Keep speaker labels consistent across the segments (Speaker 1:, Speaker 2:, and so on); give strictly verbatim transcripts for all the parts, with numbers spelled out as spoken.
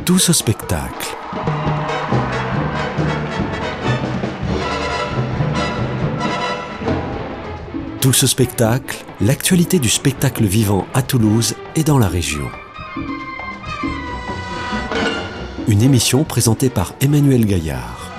Speaker 1: Tout ce spectacle. Tout ce spectacle, l'actualité du spectacle vivant à Toulouse et dans la région. Une émission présentée par Emmanuel Gaillard.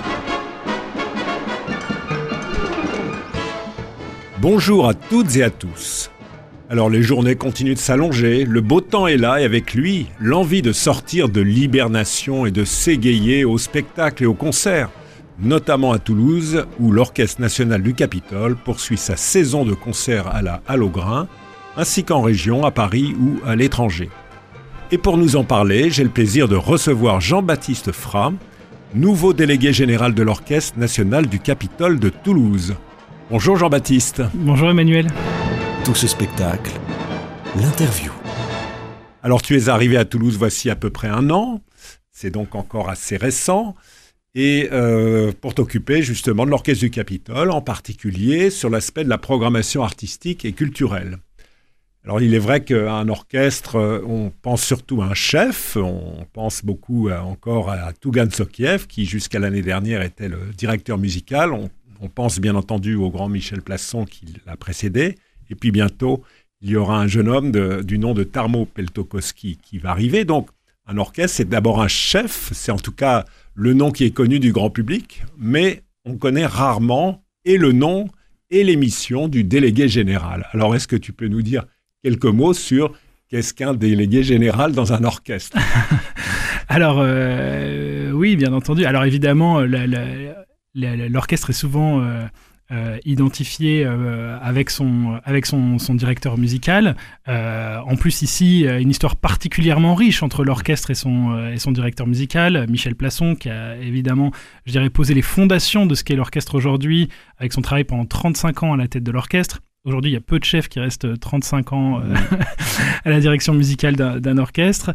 Speaker 2: Bonjour à toutes et à tous. Alors les journées continuent de s'allonger, le beau temps est là et avec lui, l'envie de sortir de l'hibernation et de s'égayer au spectacle et au concert, notamment à Toulouse où l'Orchestre national du Capitole poursuit sa saison de concerts à la Halle aux Grains, ainsi qu'en région, à Paris ou à l'étranger. Et pour nous en parler, j'ai le plaisir de recevoir Jean-Baptiste Frat, nouveau délégué général de l'Orchestre national du Capitole de Toulouse. Bonjour Jean-Baptiste.
Speaker 3: Bonjour Emmanuel.
Speaker 1: Tout ce spectacle, l'interview.
Speaker 2: Alors tu es arrivé à Toulouse voici à peu près un an, c'est donc encore assez récent, et euh, pour t'occuper justement de l'Orchestre du Capitole, en particulier sur l'aspect de la programmation artistique et culturelle. Alors il est vrai qu'à un orchestre, on pense surtout à un chef, on pense beaucoup à, encore à Tougan Sokiev, qui jusqu'à l'année dernière était le directeur musical, on, on pense bien entendu au grand Michel Plasson qui l'a précédé, et puis bientôt, il y aura un jeune homme de, du nom de Tarmo Peltokoski qui va arriver. Donc, un orchestre, c'est d'abord un chef. C'est en tout cas le nom qui est connu du grand public. Mais on connaît rarement et le nom et les missions du délégué général. Alors, est-ce que tu peux nous dire quelques mots sur qu'est-ce qu'un délégué général dans un orchestre ?
Speaker 3: Alors, euh, oui, bien entendu. Alors, évidemment, la, la, la, l'orchestre est souvent... Euh, Euh, identifié euh, avec, son, avec son, son directeur musical. Euh, en plus, ici, une histoire particulièrement riche entre l'orchestre et son, euh, et son directeur musical, Michel Plasson, qui a évidemment, je dirais, posé les fondations de ce qu'est l'orchestre aujourd'hui, avec son travail pendant trente-cinq ans à la tête de l'orchestre. Aujourd'hui, il y a peu de chefs qui restent trente-cinq ans euh, à la direction musicale d'un, d'un orchestre.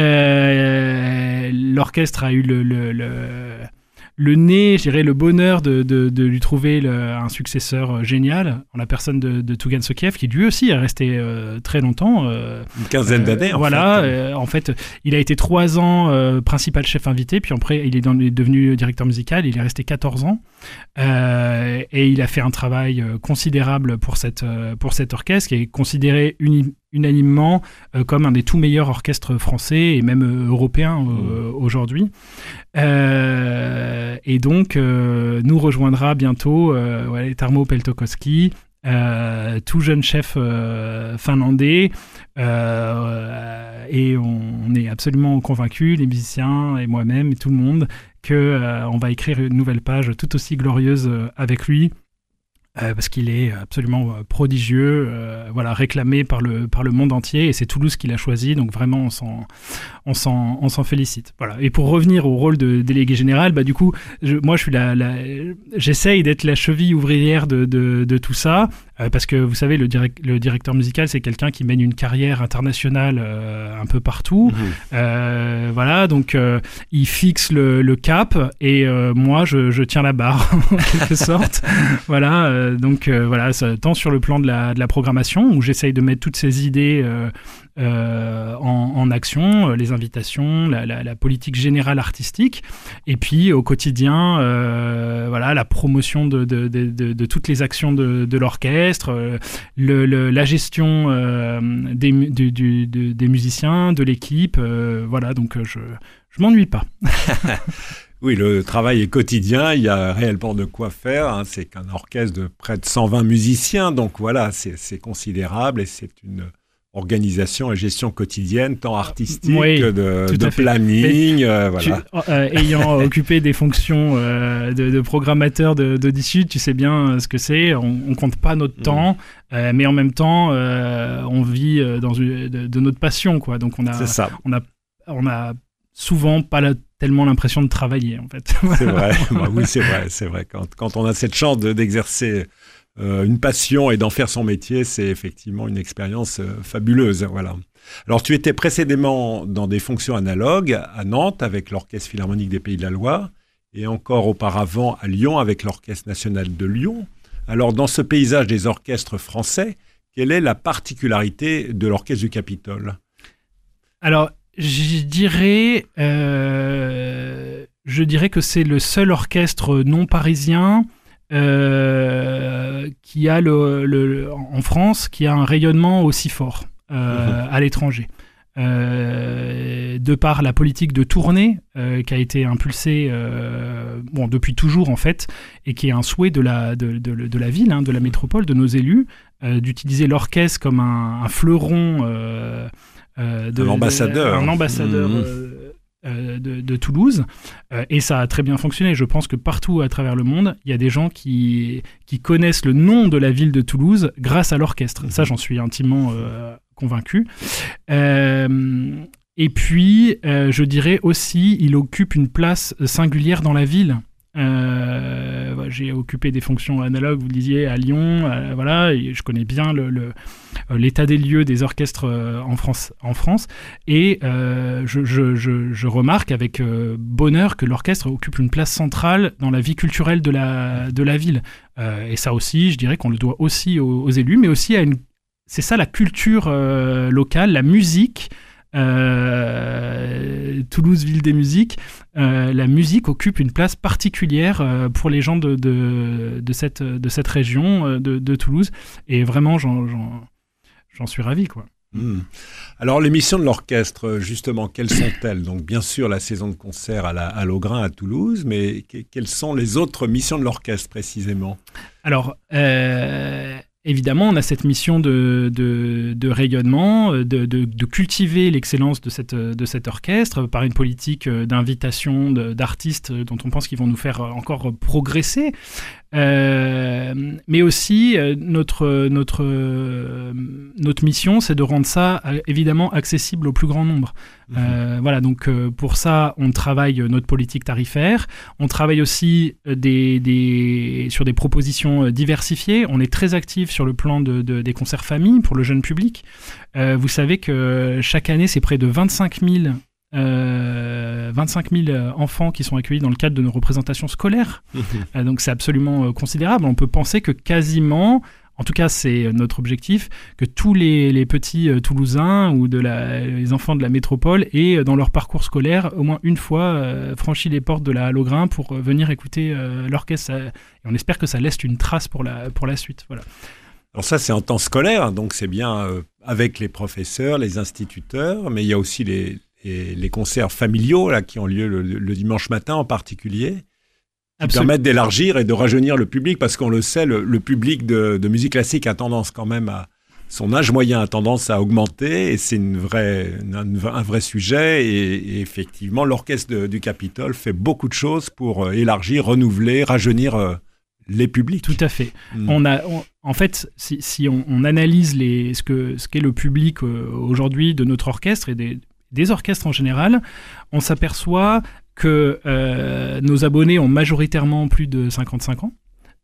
Speaker 3: Euh, l'orchestre a eu le... le, le le nez, je dirais, le bonheur de, de, de lui trouver le, un successeur génial, en la personne de, de Tougan Sokiev, qui lui aussi est resté euh, très longtemps. Euh,
Speaker 2: Une quinzaine euh, d'années, en
Speaker 3: voilà,
Speaker 2: fait.
Speaker 3: Euh, en fait, il a été trois ans euh, principal chef invité, puis après, il est, dans, il est devenu directeur musical, il est resté quatorze ans, euh, et il a fait un travail considérable pour, cette, pour cet orchestre, qui est considéré uni, unanimement euh, comme un des tout meilleurs orchestres français et même euh, européens euh, mmh. aujourd'hui. Euh, et donc, euh, nous rejoindra bientôt euh, ouais, Tarmo Peltokoski, euh, tout jeune chef euh, finlandais. Euh, et on, on est absolument convaincus, les musiciens et moi-même et tout le monde, qu'on euh, va écrire une nouvelle page tout aussi glorieuse euh, avec lui. Euh, parce qu'il est absolument euh, prodigieux, euh, voilà, réclamé par le, par le monde entier, et c'est Toulouse qui l'a choisi, donc vraiment on s'en, on s'en, on s'en félicite. Voilà. Et pour revenir au rôle de délégué général, bah, du coup, je, moi je suis la, la, j'essaye d'être la cheville ouvrière de, de, de tout ça, euh, parce que vous savez, le, direct, le directeur musical, c'est quelqu'un qui mène une carrière internationale euh, un peu partout. Mmh. Euh, voilà, donc euh, il fixe le, le cap, et euh, moi je, je tiens la barre, en quelque sorte. Voilà. Euh, Donc euh, voilà, ça, tant sur le plan de la, de la programmation, où j'essaye de mettre toutes ces idées euh, euh, en, en action, euh, les invitations, la, la, la politique générale artistique, et puis au quotidien, euh, voilà, la promotion de, de, de, de, de toutes les actions de, de l'orchestre, euh, le, le, la gestion euh, des, du, du, de, des musiciens, de l'équipe, euh, voilà, donc euh, je je m'ennuie pas.
Speaker 2: Oui, le travail est quotidien, il y a réellement de quoi faire. Hein. C'est qu'un orchestre de près de cent vingt musiciens, donc voilà, c'est, c'est considérable et c'est une organisation et gestion quotidienne, tant artistique
Speaker 3: oui,
Speaker 2: que de, de planning. Euh, voilà.
Speaker 3: tu, euh, ayant occupé des fonctions euh, de, de programmateur de, de d'issue, tu sais bien ce que c'est. On ne compte pas notre mmh. temps, euh, mais en même temps, euh, on vit dans une, de, de notre passion, quoi. Donc on a,
Speaker 2: c'est ça.
Speaker 3: on a, on a souvent pas la, tellement l'impression de travailler, en fait.
Speaker 2: C'est vrai, bah, oui, c'est vrai, c'est vrai. Quand, quand on a cette chance de, d'exercer euh, une passion et d'en faire son métier, c'est effectivement une expérience euh, fabuleuse, voilà. Alors, tu étais précédemment dans des fonctions analogues à Nantes avec l'Orchestre Philharmonique des Pays de la Loire et encore auparavant à Lyon avec l'Orchestre National de Lyon. Alors, dans ce paysage des orchestres français, quelle est la particularité de l'Orchestre du Capitole ?
Speaker 3: Alors, Je dirais, euh, je dirais que c'est le seul orchestre non parisien euh, qui a le, le, en France qui a un rayonnement aussi fort euh, mmh. à l'étranger. Euh, de par la politique de tournée euh, qui a été impulsée euh, bon, depuis toujours en fait, et qui est un souhait de la, de, de, de la ville, hein, de la métropole, de nos élus, euh, d'utiliser l'orchestre comme un, un fleuron, euh, euh, de,
Speaker 2: un ambassadeur,
Speaker 3: de, un ambassadeur mmh. euh, euh, de, de Toulouse, euh, et ça a très bien fonctionné. Je pense que partout à travers le monde, il y a des gens qui, qui connaissent le nom de la ville de Toulouse grâce à l'orchestre. Mmh. Ça, j'en suis intimement euh, convaincu. Euh, et puis, euh, je dirais aussi, il occupe une place singulière dans la ville. Euh, ouais, j'ai occupé des fonctions analogues, vous le disiez, à Lyon, euh, voilà, et je connais bien le, le, l'état des lieux des orchestres euh, en France, en France, et euh, je, je, je, je remarque avec euh, bonheur que l'orchestre occupe une place centrale dans la vie culturelle de la, de la ville. Euh, et ça aussi, je dirais qu'on le doit aussi aux, aux élus, mais aussi à une c'est ça la culture euh, locale, la musique, euh, Toulouse, ville des musiques. Euh, la musique occupe une place particulière euh, pour les gens de, de, de, cette, de cette région euh, de, de Toulouse. Et vraiment, j'en, j'en, j'en suis ravi, quoi.
Speaker 2: Mmh. Alors, les missions de l'orchestre, justement, quelles sont-elles ? Donc, bien sûr, la saison de concert à, la, à l'Augrain, à Toulouse, mais que, quelles sont les autres missions de l'orchestre, précisément ?
Speaker 3: Alors... Euh... Évidemment, on a cette mission de, de, de rayonnement, de, de, de cultiver l'excellence de, cette, de cet orchestre par une politique d'invitation de, d'artistes dont on pense qu'ils vont nous faire encore progresser. Euh, mais aussi, notre, notre, notre mission, c'est de rendre ça évidemment accessible au plus grand nombre. Mmh. Euh, voilà, donc pour ça, on travaille notre politique tarifaire. On travaille aussi des, des, sur des propositions diversifiées. On est très actif sur le plan de, de, des concerts famille pour le jeune public. Euh, vous savez que chaque année, c'est près de vingt-cinq mille Euh, vingt-cinq mille enfants qui sont accueillis dans le cadre de nos représentations scolaires. Mmh. Euh, donc c'est absolument euh, considérable. On peut penser que quasiment, en tout cas c'est notre objectif, que tous les, les petits euh, Toulousains ou de la, les enfants de la métropole aient dans leur parcours scolaire au moins une fois euh, franchi les portes de la Halograin pour euh, venir écouter euh, l'orchestre. Et on espère que ça laisse une trace pour la, pour la suite. Voilà.
Speaker 2: Alors ça, c'est en temps scolaire, donc c'est bien euh, avec les professeurs, les instituteurs, mais il y a aussi les Et les concerts familiaux là, qui ont lieu le, le dimanche matin en particulier, qui Absolument. permettent d'élargir et de rajeunir le public, parce qu'on le sait, le, le public de, de musique classique a tendance quand même à... Son âge moyen a tendance à augmenter, et c'est une vraie, une, un vrai sujet, et, et effectivement, l'orchestre de, du Capitole fait beaucoup de choses pour élargir, renouveler, rajeunir euh, les publics.
Speaker 3: Tout à fait. Mmh. On a, on, en fait, si, si on, on analyse les, ce, que, ce qu'est le public euh, aujourd'hui de notre orchestre et des... des orchestres en général, on s'aperçoit que euh, nos abonnés ont majoritairement plus de cinquante-cinq ans,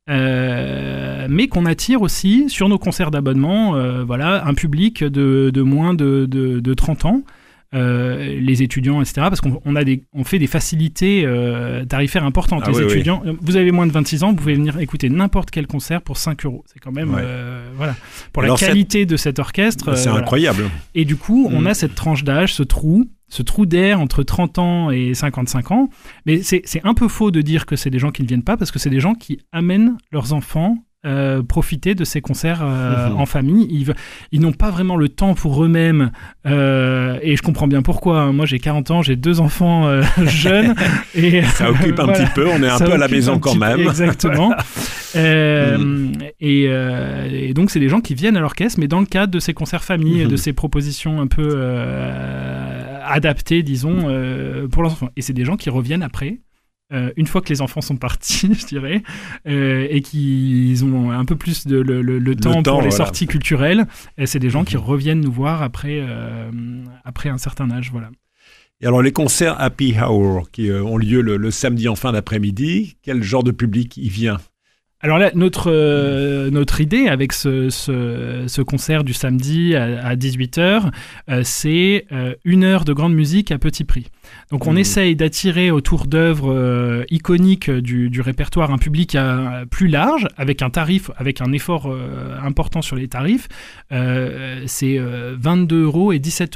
Speaker 3: euh, mais qu'on attire aussi sur nos concerts d'abonnement euh, voilà, un public de, de moins de, de, de trente ans, euh, les étudiants, et cetera, parce qu'on on a des, on fait des facilités euh, tarifaires importantes. Ah, les oui, étudiants, oui. Vous avez moins de vingt-six ans, vous pouvez venir écouter n'importe quel concert pour cinq euros. C'est quand même... Ouais. Euh, voilà. Pour Alors la qualité cette... de cet orchestre...
Speaker 2: C'est euh, incroyable.
Speaker 3: Voilà. Et du coup, mmh. on a cette tranche d'âge, ce trou, ce trou d'air entre trente ans et cinquante-cinq ans. Mais c'est, c'est un peu faux de dire que c'est des gens qui ne viennent pas, parce que c'est des gens qui amènent leurs enfants Euh, profiter de ces concerts euh, mmh. en famille. Ils, ils n'ont pas vraiment le temps pour eux-mêmes, euh, et je comprends bien pourquoi. Moi, j'ai quarante ans, j'ai deux enfants euh, jeunes. Et,
Speaker 2: ça occupe un voilà, petit peu, on est un peu à la maison quand même.
Speaker 3: Peu, exactement. euh, mmh. et, euh, et donc, c'est des gens qui viennent à l'orchestre, mais dans le cadre de ces concerts famille, mmh. de ces propositions un peu euh, adaptées, disons, euh, pour leurs enfants. Et c'est des gens qui reviennent après, Euh, une fois que les enfants sont partis, je dirais, euh, et qu'ils ont un peu plus de le, le, le, temps, le temps pour les voilà. sorties culturelles, et c'est des gens mmh. qui reviennent nous voir après, euh, après un certain âge. Voilà.
Speaker 2: Et alors, les concerts Happy Hour qui euh, ont lieu le, le samedi en fin d'après-midi, quel genre de public y vient ?
Speaker 3: Alors là, notre, euh, notre idée avec ce, ce, ce concert du samedi à, à dix-huit heures, euh, c'est euh, une heure de grande musique à petit prix. Donc on mmh. essaye d'attirer autour d'œuvres euh, iconiques du, du répertoire un public euh, plus large, avec un tarif, avec un effort euh, important sur les tarifs. Euh, c'est euh, vingt-deux euros et dix-sept euros.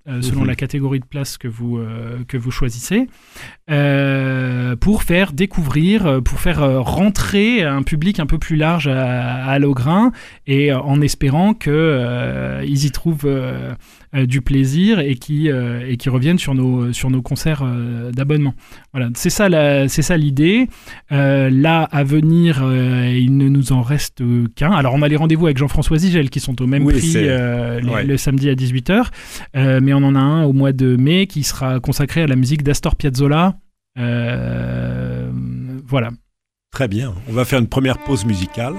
Speaker 3: euh, selon
Speaker 2: mmh.
Speaker 3: la catégorie de place que vous, euh, que vous choisissez, euh, pour faire découvrir, pour faire euh, rentrer un public un peu plus large à, à Logrin, et euh, en espérant qu'ils euh, y trouvent euh, euh, du plaisir et qui euh, et qui reviennent sur nos sur nos concerts euh, d'abonnement. Voilà, c'est ça la, c'est ça l'idée. Euh, là à venir, euh, il ne nous en reste qu'un. Alors on a les rendez-vous avec Jean-François Zigel qui sont au même
Speaker 2: oui,
Speaker 3: prix euh, les,
Speaker 2: ouais.
Speaker 3: le samedi à dix-huit heures, euh, mais on en a un au mois de mai qui sera consacré à la musique d'Astor Piazzolla. Euh, voilà.
Speaker 2: Très bien. On va faire une première pause musicale.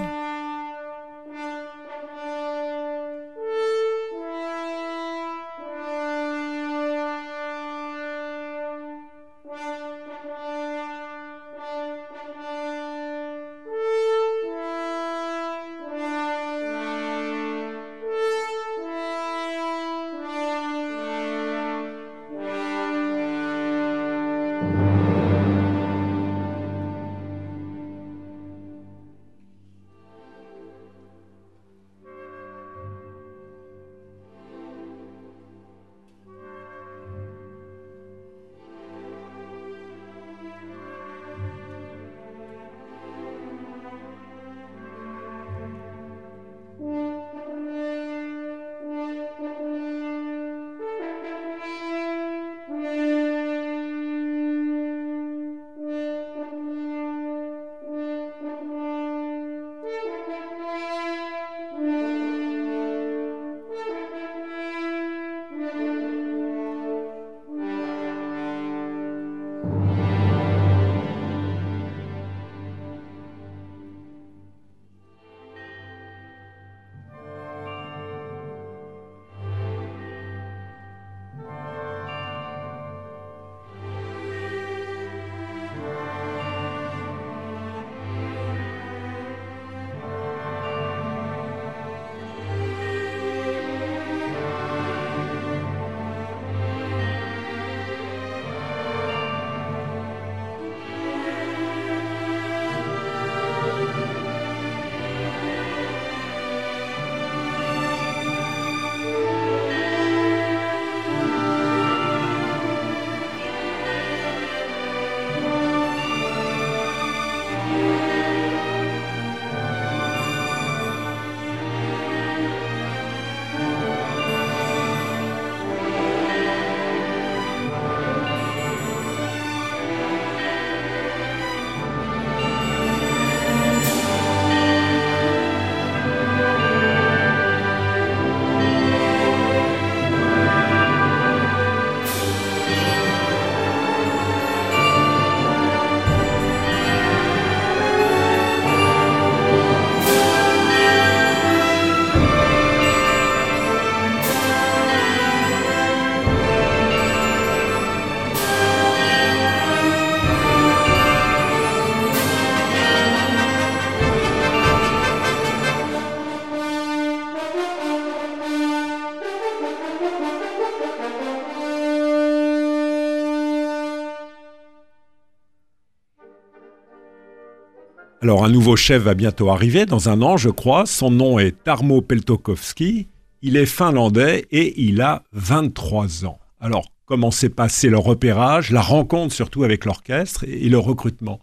Speaker 2: Alors, un nouveau chef va bientôt arriver, dans un an, je crois. Son nom est Tarmo Peltokoski. Il est finlandais et il a vingt-trois ans. Alors, comment s'est passé le repérage, la rencontre surtout avec l'orchestre et le recrutement?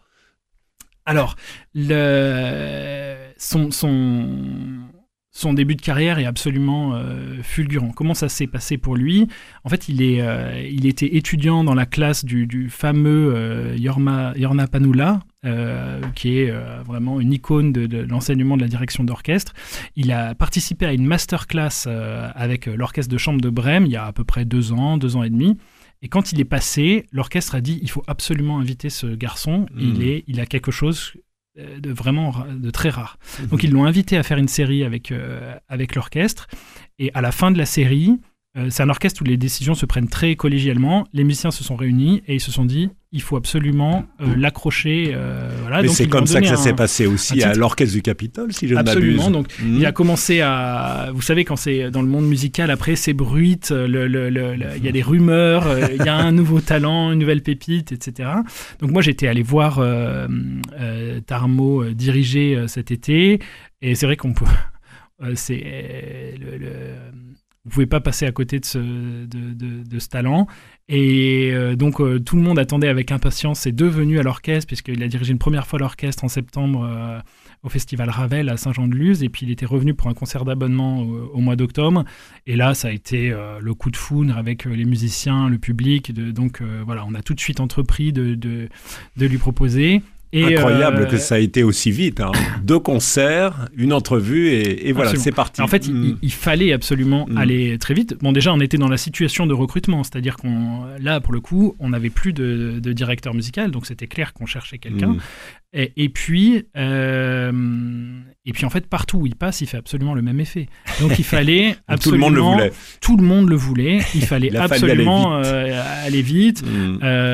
Speaker 3: Alors, le... son, son... son début de carrière est absolument euh, fulgurant. Comment ça s'est passé pour lui? En fait, il, est, euh, il était étudiant dans la classe du, du fameux euh, Jorma, Jorma Panula, euh, qui est euh, vraiment une icône de, de l'enseignement de la direction d'orchestre. Il a participé à une masterclass euh, avec l'orchestre de chambre de Brême il y a à peu près deux ans, deux ans et demi. Et quand il est passé, l'orchestre a dit il faut absolument inviter ce garçon. Mmh. Il, est, il a quelque chose de vraiment de très rare. Mmh. Donc ils l'ont invité à faire une série avec, euh, avec l'orchestre. Et à la fin de la série, euh, c'est un orchestre où les décisions se prennent très collégialement. Les musiciens se sont réunis et ils se sont dit il faut absolument euh, l'accrocher. Euh, voilà.
Speaker 2: Mais
Speaker 3: Donc,
Speaker 2: c'est comme ça que ça un, s'est passé aussi à l'orchestre du Capitole, si je ne m'abuse.
Speaker 3: Absolument. Donc mmh. il a commencé à... Vous savez, quand c'est dans le monde musical, après c'est bruite, le, le, le, le, il y a des rumeurs, il y a un nouveau talent, une nouvelle pépite, et cetera. Donc moi j'étais allé voir euh, euh, Tarmo euh, diriger euh, cet été, et c'est vrai qu'on peut... Euh, c'est... Euh, le, le, Vous pouvez pas passer à côté de ce, de, de, de ce talent. Et euh, donc, euh, tout le monde attendait avec impatience ses deux venues à l'orchestre, puisqu'il a dirigé une première fois l'orchestre en septembre euh, au Festival Ravel à Saint-Jean-de-Luz. Et puis, il était revenu pour un concert d'abonnement au, au mois d'octobre. Et là, ça a été euh, le coup de foudre avec euh, les musiciens, le public. De, donc, euh, voilà, on a tout de suite entrepris de, de, de lui proposer.
Speaker 2: Et Incroyable
Speaker 3: euh,
Speaker 2: que ça a été aussi vite. Hein. Deux concerts, une entrevue et, et voilà, c'est parti.
Speaker 3: En fait,
Speaker 2: mmh.
Speaker 3: il, il fallait absolument mmh. aller très vite. Bon, déjà, on était dans la situation de recrutement, c'est-à-dire qu'on, là, pour le coup, on n'avait plus de, de directeur musical, donc c'était clair qu'on cherchait quelqu'un. Mmh. Et, et puis, euh, et puis en fait, partout où il passe, il fait absolument le même effet. Donc, il fallait absolument.
Speaker 2: Tout le monde le voulait.
Speaker 3: Tout le monde le voulait. Il fallait il absolument aller vite. Euh, aller vite.
Speaker 2: Mmh.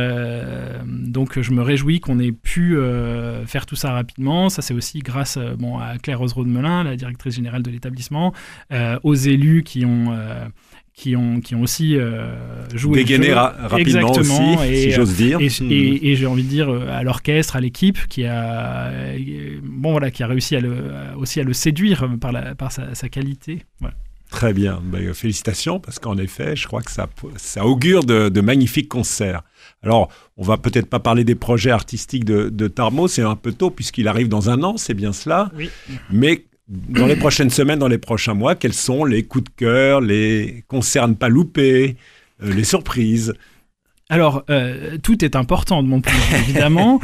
Speaker 3: Euh, donc, je me réjouis qu'on ait pu euh, faire tout ça rapidement. Ça, c'est aussi grâce euh, bon, à Claire Rosereau-de-Melun, la directrice générale de l'établissement, euh, aux élus qui ont. Euh, Qui ont, qui ont aussi euh, joué
Speaker 2: dégainé ra- rapidement
Speaker 3: Exactement.
Speaker 2: aussi,
Speaker 3: et,
Speaker 2: si j'ose dire.
Speaker 3: Et, mmh. et, et j'ai envie de dire à l'orchestre, à l'équipe, qui a, bon, voilà, qui a réussi à le, aussi à le séduire par, la, par sa, sa qualité. Voilà.
Speaker 2: Très bien, ben, félicitations, parce qu'en effet, je crois que ça, ça augure de, de magnifiques concerts. Alors, on va peut-être pas parler des projets artistiques de, de Tarmo, c'est un peu tôt, puisqu'il arrive dans un an, c'est bien cela.
Speaker 3: Oui.
Speaker 2: Mais dans les prochaines semaines, dans les prochains mois, quels sont les coups de cœur, les concerts à ne pas louper, euh, les surprises ?
Speaker 3: Alors, euh, tout est important de mon point de vue, évidemment.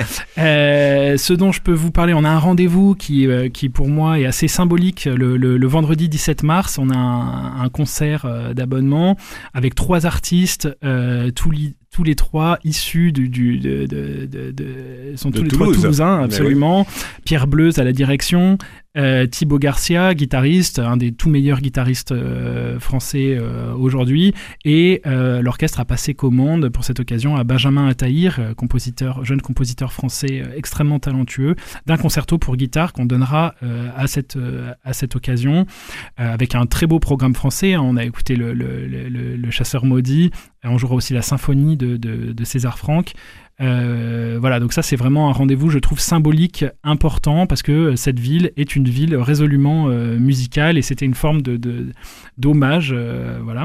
Speaker 3: euh, ce dont je peux vous parler, on a un rendez-vous qui, euh, qui pour moi, est assez symbolique. Le, le, le vendredi dix-sept mars, on a un, un concert euh, d'abonnement avec trois artistes, euh, tous les tous les trois issus du, du de, de, de, de sont
Speaker 2: de
Speaker 3: tous les
Speaker 2: Toulouse.
Speaker 3: trois toulousains, absolument.
Speaker 2: Oui.
Speaker 3: Pierre Bleuze à la direction, euh, Thibaut Garcia, guitariste, un des tout meilleurs guitaristes euh, français euh, aujourd'hui, et euh, l'orchestre a passé commande pour cette occasion à Benjamin Attahir, euh, compositeur, jeune compositeur français euh, extrêmement talentueux, d'un concerto pour guitare qu'on donnera euh, à cette euh, à cette occasion, euh, avec un très beau programme français. On a écouté le le, le, le Chasseur maudit. On jouera aussi la symphonie de, de, de César Franck. Euh, voilà, donc ça c'est vraiment un rendez-vous, je trouve, symbolique, important, parce que cette ville est une ville résolument euh, musicale et c'était une forme de, de, d'hommage. Euh, voilà.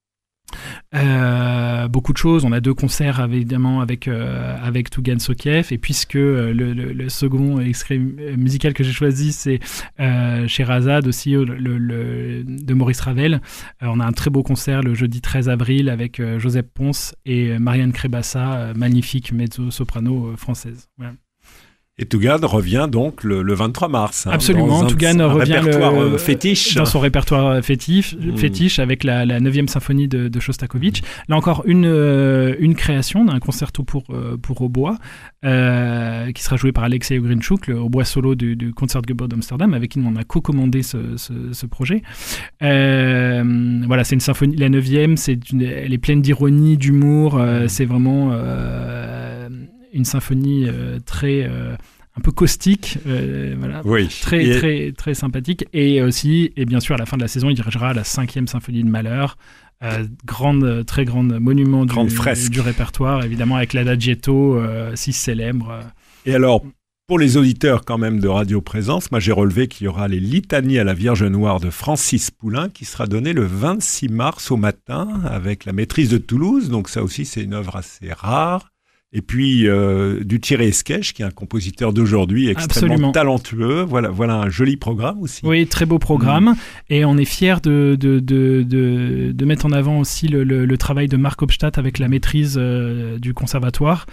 Speaker 3: Euh, beaucoup de choses. On a deux concerts évidemment avec euh, avec Tougan Sokiev, et puisque euh, le, le, le second extrait musical que j'ai choisi c'est euh, Sherazade aussi le, le, le, de Maurice Ravel, euh, on a un très beau concert le jeudi treize avril avec euh, Joseph Pons et Marianne Crébassa, euh, magnifique mezzo-soprano euh, française. Voilà.
Speaker 2: Et Tougan revient donc le, le vingt-trois mars. Hein,
Speaker 3: Absolument, Tougan revient
Speaker 2: répertoire
Speaker 3: le,
Speaker 2: fétiche.
Speaker 3: dans son répertoire fétiche, mmh. fétiche avec la, la neuvième symphonie de, de Shostakovich. Là encore, une, euh, une création d'un concerto pour, euh, pour hautbois euh, qui sera joué par Alexei Ogrinchuk, le hautbois solo du, du Concertgebouw d'Amsterdam, avec qui on a co-commandé ce, ce, ce projet. Euh, voilà, c'est une symphonie, la neuvième, c'est une, elle est pleine d'ironie, d'humour, euh, c'est vraiment... Euh, une symphonie euh, très euh, un peu caustique, euh, voilà,
Speaker 2: oui.
Speaker 3: très
Speaker 2: et...
Speaker 3: très très sympathique, et aussi et bien sûr à la fin de la saison il dirigera la cinquième symphonie de Mahler, euh, grande très grande monument du, du, du répertoire, évidemment avec l'Adagietto euh, si célèbre.
Speaker 2: Et alors pour les auditeurs quand même de Radio Présence, moi j'ai relevé qu'il y aura les litanies à la Vierge Noire de Francis Poulenc qui sera donnée le vingt-six mars au matin avec la maîtrise de Toulouse, donc ça aussi c'est une œuvre assez rare. Et puis euh, du Thierry Esquèche, qui est un compositeur d'aujourd'hui extrêmement Absolument. talentueux. Voilà, voilà un joli programme aussi.
Speaker 3: Oui, très beau programme. Mmh. Et on est fiers de, de, de, de, de mettre en avant aussi le, le, le travail de Marc Obstadt avec la maîtrise euh, du conservatoire,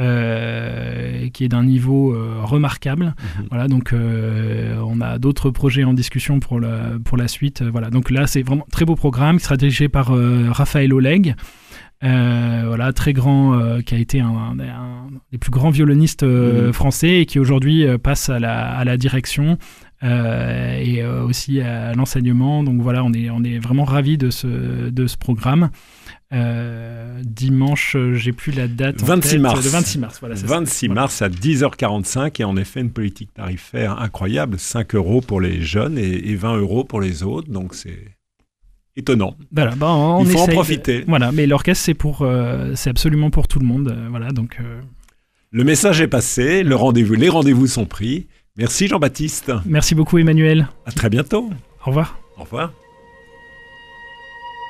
Speaker 3: euh, qui est d'un niveau euh, remarquable. Mmh. Voilà, donc euh, on a d'autres projets en discussion pour la, pour la suite. Voilà, donc là, c'est vraiment un très beau programme qui sera dirigé par euh, Raphaël Oleg. Euh, voilà, très grand, euh, qui a été un, un, un des plus grands violonistes euh, mmh. français et qui aujourd'hui euh, passe à la, à la direction euh, et euh, aussi à l'enseignement. Donc voilà, on est, on est vraiment ravis de ce, de ce programme. Euh, dimanche, j'ai plus la date.
Speaker 2: vingt-six mars.
Speaker 3: Le vingt-six mars, voilà.
Speaker 2: vingt-six mars à dix heures quarante-cinq, et en effet une politique tarifaire incroyable, cinq euros pour les jeunes et, et vingt euros pour les autres. Donc c'est étonnant.
Speaker 3: Voilà, bah on
Speaker 2: Il faut en
Speaker 3: De...
Speaker 2: profiter.
Speaker 3: Voilà, mais l'orchestre c'est pour, euh, c'est absolument pour tout le monde. Euh, voilà, donc. Euh...
Speaker 2: Le message est passé, le rendez-vous, les rendez-vous sont pris. Merci Jean-Baptiste.
Speaker 3: Merci beaucoup Emmanuel.
Speaker 2: À très bientôt.
Speaker 3: Au revoir.
Speaker 2: Au revoir.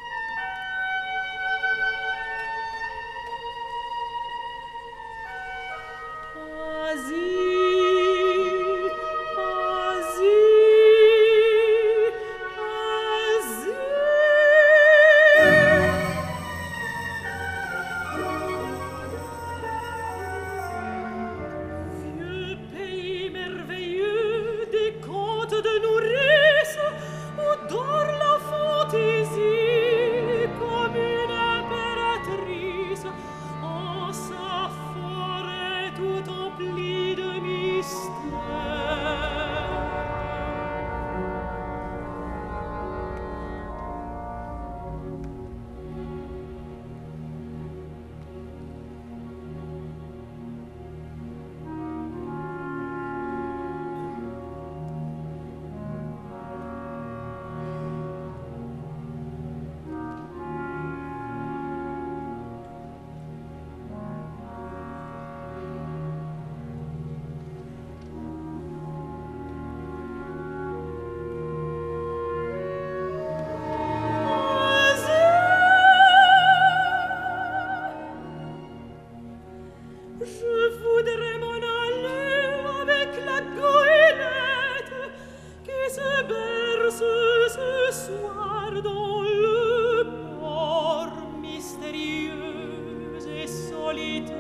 Speaker 4: Je voudrais m'en aller avec la goélette qui se berce ce soir dans le port mystérieux et solitaire.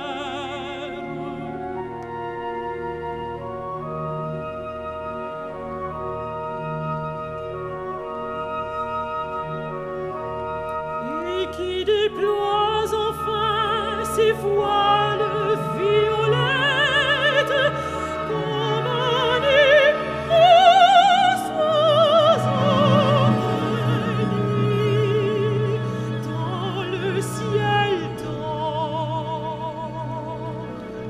Speaker 4: Et qui déploie enfin ses voiles violettes comme un immense oiseau de nuit dans le ciel tendre.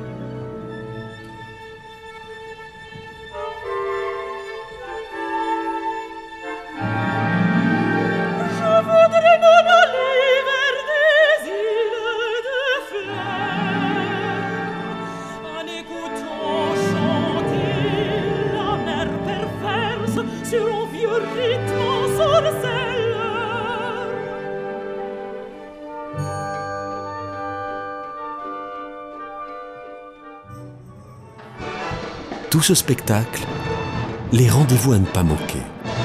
Speaker 4: Je voudrais m'en aller vers des îles de fleurs, en écoutant chanter la mer perverse sur un vieux rythme ensorceleur.
Speaker 1: Tout ce spectacle, les rendez-vous à ne pas manquer.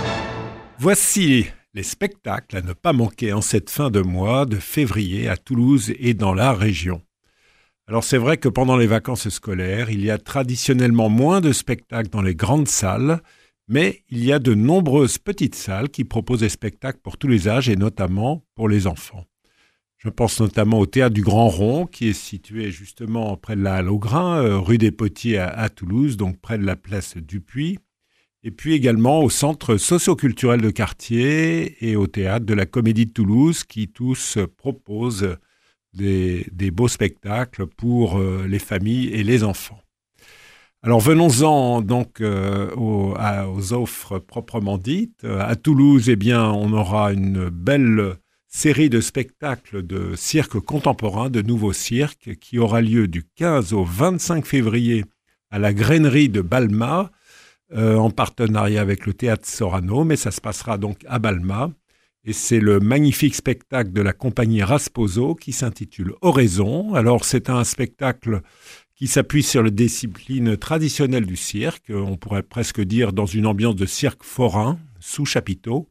Speaker 2: Voici les spectacles à ne pas manquer en cette fin de mois de février à Toulouse et dans la région. Alors c'est vrai que pendant les vacances scolaires, il y a traditionnellement moins de spectacles dans les grandes salles, mais il y a de nombreuses petites salles qui proposent des spectacles pour tous les âges et notamment pour les enfants. Je pense notamment au Théâtre du Grand Rond qui est situé justement près de la Halle aux Grains, euh, rue des Potiers à, à Toulouse, donc près de la place Dupuis. Et puis également au Centre socio-culturel de quartier et au Théâtre de la Comédie de Toulouse qui tous proposent des, des beaux spectacles pour euh, les familles et les enfants. Alors venons-en donc euh, aux, à, aux offres proprement dites. À Toulouse, eh bien, on aura une belle série de spectacles de cirque contemporain, de nouveaux cirques, qui aura lieu du quinze au vingt-cinq février à la Grainerie de Balma, euh, en partenariat avec le Théâtre Sorano, mais ça se passera donc à Balma. Et c'est le magnifique spectacle de la compagnie Rasposo qui s'intitule Oraison. Alors c'est un spectacle qui s'appuie sur les disciplines traditionnelles du cirque, on pourrait presque dire dans une ambiance de cirque forain, sous chapiteau.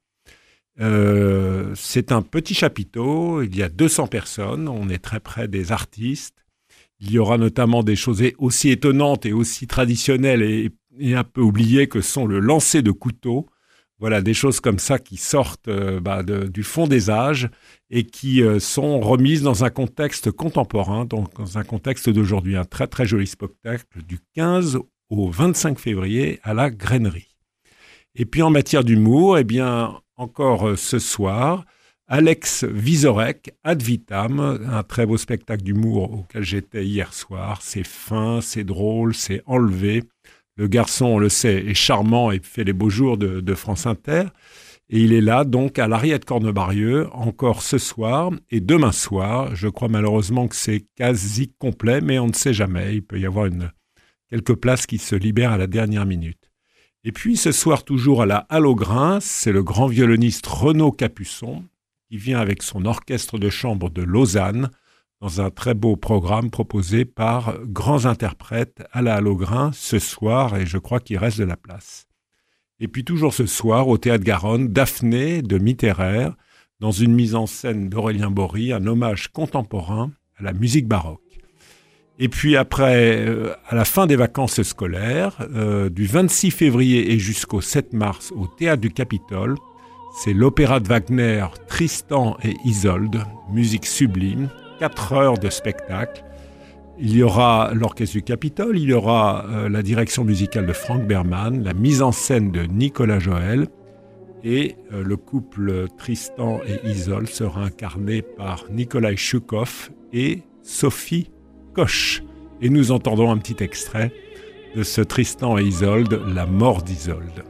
Speaker 2: Euh, c'est un petit chapiteau, il y a deux cents personnes, on est très près des artistes. Il y aura notamment des choses aussi étonnantes et aussi traditionnelles et, et un peu oubliées que sont le lancer de couteau. Voilà, des choses comme ça qui sortent euh, bah, de, du fond des âges et qui euh, sont remises dans un contexte contemporain, donc dans un contexte d'aujourd'hui. Un très très joli spectacle du quinze au vingt-cinq février à la Grainerie. Et puis en matière d'humour, eh bien encore euh, ce soir, Alex Vizorek, Ad Vitam, un très beau spectacle d'humour auquel j'étais hier soir. C'est fin, c'est drôle, c'est enlevé. Le garçon, on le sait, est charmant et fait les beaux jours de, de France Inter. Et il est là, donc, à l'Ariette Cornebarieux, encore ce soir et demain soir. Je crois malheureusement que c'est quasi complet, mais on ne sait jamais. Il peut y avoir une, quelques places qui se libèrent à la dernière minute. Et puis, ce soir, toujours à la Halle aux Grains, c'est le grand violoniste Renaud Capuçon qui vient avec son orchestre de chambre de Lausanne dans un très beau programme proposé par grands interprètes à la Halle aux Grains ce soir, et je crois qu'il reste de la place. Et puis toujours ce soir, au Théâtre Garonne, Daphné de Mitterer, dans une mise en scène d'Aurélien Bory, un hommage contemporain à la musique baroque. Et puis après, euh, à la fin des vacances scolaires, euh, du vingt-six février et jusqu'au sept mars, au Théâtre du Capitole, c'est l'opéra de Wagner, Tristan et Isolde, musique sublime, quatre heures de spectacle. Il y aura l'Orchestre du Capitole, il y aura euh, la direction musicale de Frank Berman, la mise en scène de Nicolas Joël, et euh, le couple Tristan et Isolde sera incarné par Nikolai Choukov et Sophie Koch. Et nous entendons un petit extrait de ce Tristan et Isolde, La mort d'Isolde.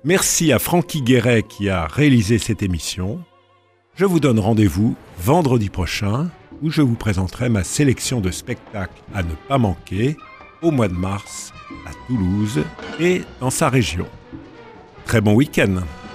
Speaker 2: Merci à Francky Guéret qui a réalisé cette émission. Je vous donne rendez-vous vendredi prochain où je vous présenterai ma sélection de spectacles à ne pas manquer au mois de mars à Toulouse et dans sa région. Très bon week-end!